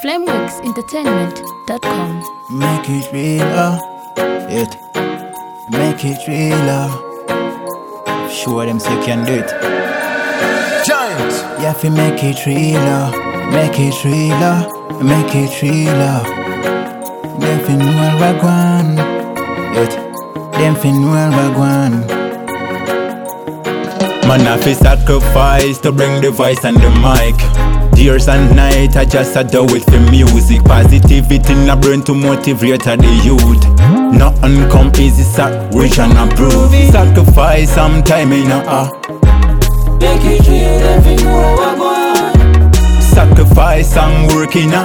FlameworksEntertainment.com. Make it realer, it. Make it realer. Show them say you can do it. Giant. You have to make it realer, make it realer, make it realer. Them fin know what gone, it. Them fin know what gone. Man, I fi sacrifice to bring the voice and the mic. Years and night, I just do it for music. Positivity in the brain to motivate the youth. Nothing come easy, so rich and approve. Sacrifice some time in Make it real, every know what going. Sacrifice some work in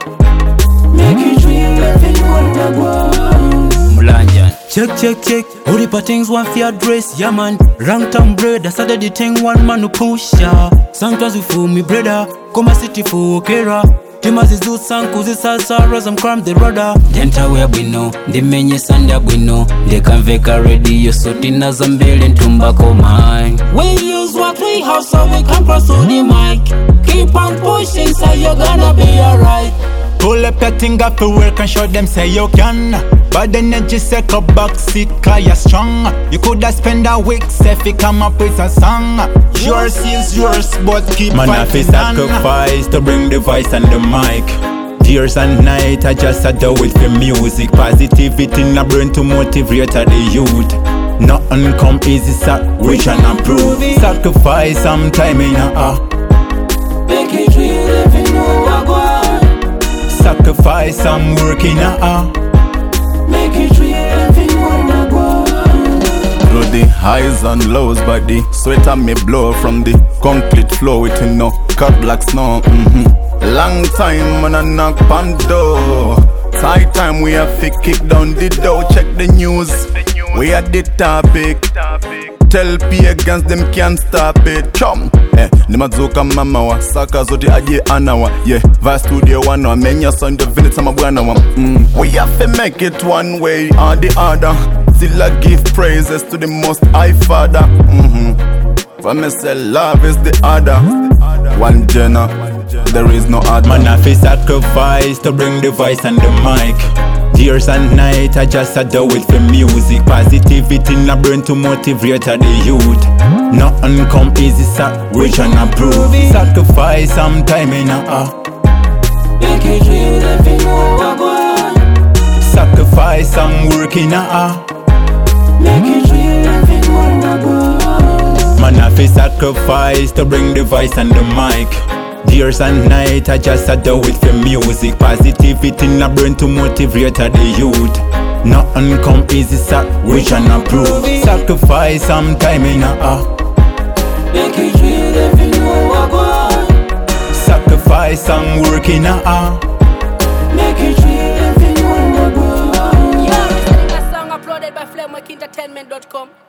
Make it real, every know what going. Mulanja. Check. All the things one for address, yeah man. Rank town bread, that's the thing one man who push ya. Sometimes you fool me brother, come a city for Okera. Timazi do sankuzi salsa, some cram the rudder. Denta we bwino, the menye sanda bwino. They can veka radio, so tina zambele and tumbako mine. We use what we have so we can cross through the mic. Keep on pushing so you're gonna be alright. Pull up your thing up to work and show them say you can. But then you just take a back seat cause you're strong. You coulda spend a week if you come up with a song. Yours is yours but keep fighting on. Man, I fi sacrifice to bring the voice and the mic. Years and night I just do it for music. Positivity in the brain to motivate the youth. Nothing come easy, so rich and approve. Sacrifice some time in Make it real if you know what going. Sacrifice some work in Make it real if you know what going. Through the highs and lows, but the sweat on me blow from the concrete floor with no cut black snow. Long time when I knock on door. Tight time we have to kick down the door. Check the news, we at the topic. Tell pagans them can't stop it. Chum, nimazuka mama wa saka zote aje anawa. Yeah, va studio one wa menya sound of vinit sama bwana wa. We have to make it one way or the other. Still I give praises to the most high father. For me say love is the other. One Jenna, there is no other. Man, I fi sacrifice to bring the voice and the mic. Years and night I just do it for music. Positivity in the brain to motivate the youth. Nothing come easy, so rich and approve. Sacrifice some time in Make it real if you know what going. Sacrifice some work in Make it real if you know what going. Man, I fi sacrifice to bring the voice and the mic. Years and night I just do it for music. Positivity in the brain to motivate the youth. Nothing come easy, so rich and approve. Sacrifice some time in Make it real if you know what going. Sacrifice some work in Make it real if you know what going. Yeah, a song uploaded by FlameworksEntertainment.com.